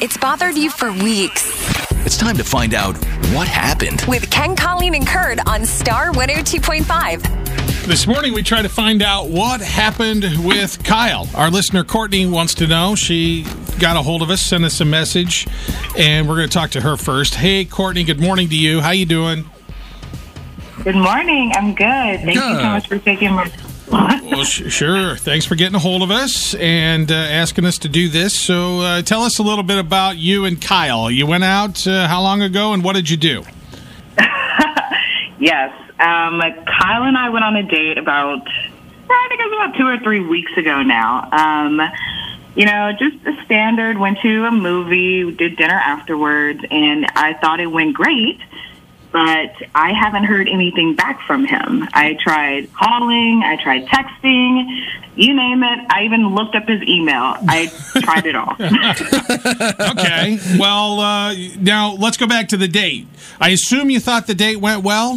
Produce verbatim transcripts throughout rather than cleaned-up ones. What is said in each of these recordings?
it's bothered you for weeks. It's time to find out what happened. With Ken, Colleen, and Kurt on Star one oh two point five. This morning, we try to find out what happened with Kyle. Our listener, Courtney, wants to know. She got a hold of us, sent us a message, and we're going to talk to her first. Hey, Courtney, good morning to you. How you doing? Good morning. I'm good. Thank Good. you so much for taking my... Well, sh- sure. Thanks for getting a hold of us and uh, asking us to do this. So uh, tell us a little bit about you and Kyle. You went out uh, how long ago, and what did you do? Yes. Um, Kyle and I went on a date about, I think it was about two or three weeks ago now. Um, you know, just the standard, went to a movie, did dinner afterwards, and I thought it went great. But I haven't heard anything back from him. I tried calling, I tried texting, you name it. I even looked up his email. I tried it all. Okay. Well, uh, now let's go back to the date. I assume you thought the date went well?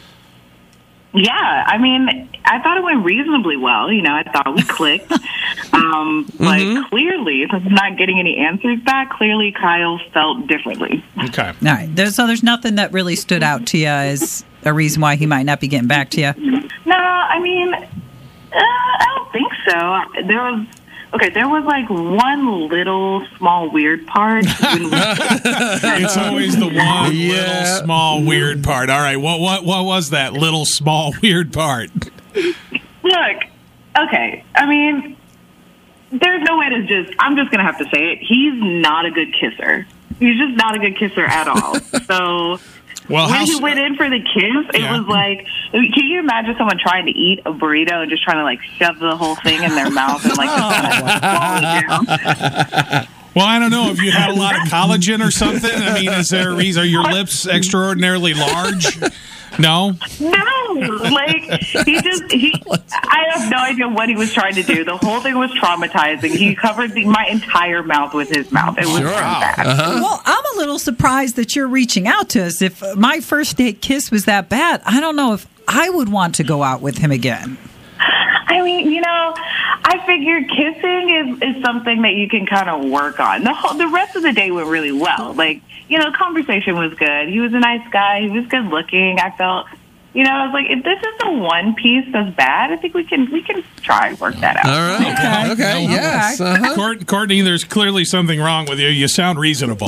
Yeah, I mean, I thought it went reasonably well. You know, I thought we clicked. Um, but Mm-hmm. clearly, since I'm not getting any answers back, clearly Kyle felt differently. Okay. All right. There's, so there's nothing that really stood out to you as a reason why he might not be getting back to you? No, I mean, uh, I don't think so. There was, okay, there was like one little small weird part. When we, It's always the one Yeah. little small weird part. All right. What what what was that little small weird part? Look, okay, I mean, there's no way to just, I'm just going to have to say it. He's not a good kisser. He's just not a good kisser at all. So Well, when how he s- went in for the kiss, it Yeah. was like, can you imagine someone trying to eat a burrito and just trying to like shove the whole thing in their mouth and like just kind of swallow it down? Well, I don't know if you had a lot of collagen or something. I mean, is there a reason? Are your lips extraordinarily large? No? No, like he just he. I have no idea what he was trying to do. The whole thing was traumatizing. He covered the, my entire mouth with his mouth. It was Sure. really bad. Well, I'm a little surprised that you're reaching out to us. If my first date kiss was that bad, I don't know if I would want to go out with him again. I mean, you know, I figured kissing is, is something that you can kind of work on. The whole, the rest of the day went really well. Like, you know, the conversation was good. He was a nice guy. He was good looking. I felt, you know, I was like, if this is the one piece that's bad, I think we can we can try and work that out. All right. Okay. Okay. Yes. Okay. Uh-huh. Court, Courtney, there's clearly something wrong with you. You sound reasonable.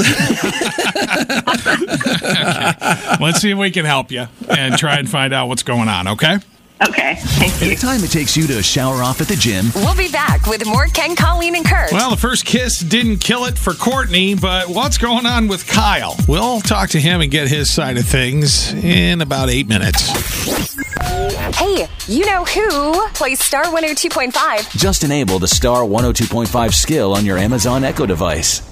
Okay. Let's see if we can help you and try and find out what's going on, okay? Okay, thank In you. the time it takes you to shower off at the gym, We'll be back with more Ken, Colleen, and Kurt. Well, the first kiss didn't kill it for Courtney, but what's going on with Kyle? We'll talk to him and get his side of things in about eight minutes. Hey, you know who plays Star one oh two point five? just enable the Star one oh two point five skill on your Amazon Echo device.